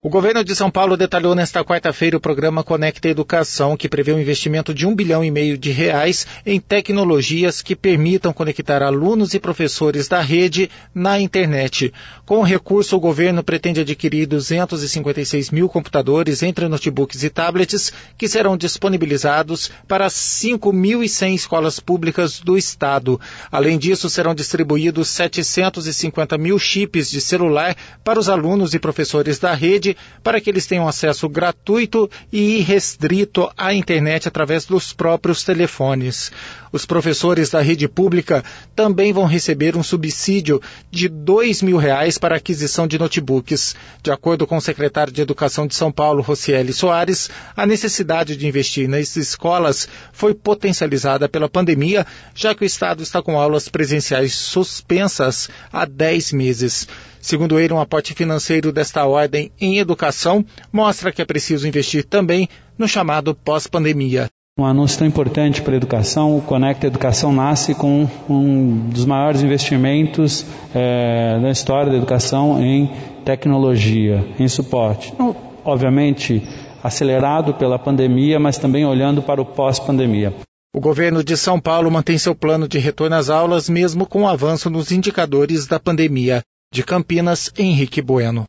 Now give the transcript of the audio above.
O governo de São Paulo detalhou nesta quarta-feira o programa Conecta Educação, que prevê um investimento de R$1,5 bilhão em tecnologias que permitam conectar alunos e professores da rede na internet. Com o recurso, o governo pretende adquirir 256 mil computadores, entre notebooks e tablets, que serão disponibilizados para 5.100 escolas públicas do estado. Além disso, serão distribuídos 750 mil chips de celular para os alunos e professores da rede, para que eles tenham acesso gratuito e irrestrito à internet através dos próprios telefones. Os professores da rede pública também vão receber um subsídio de R$2.000 para a aquisição de notebooks. De acordo com o secretário de Educação de São Paulo, Rocieli Soares, a necessidade de investir nas escolas foi potencializada pela pandemia, já que o Estado está com aulas presenciais suspensas há 10 meses. Segundo ele, um aporte financeiro desta ordem em educação mostra que é preciso investir também no chamado pós-pandemia. Um anúncio tão importante para a educação, o Conecta Educação nasce com um dos maiores investimentos na história da educação em tecnologia, em suporte. Obviamente, acelerado pela pandemia, mas também olhando para o pós-pandemia. O governo de São Paulo mantém seu plano de retorno às aulas, mesmo com o avanço nos indicadores da pandemia. De Campinas, Henrique Bueno.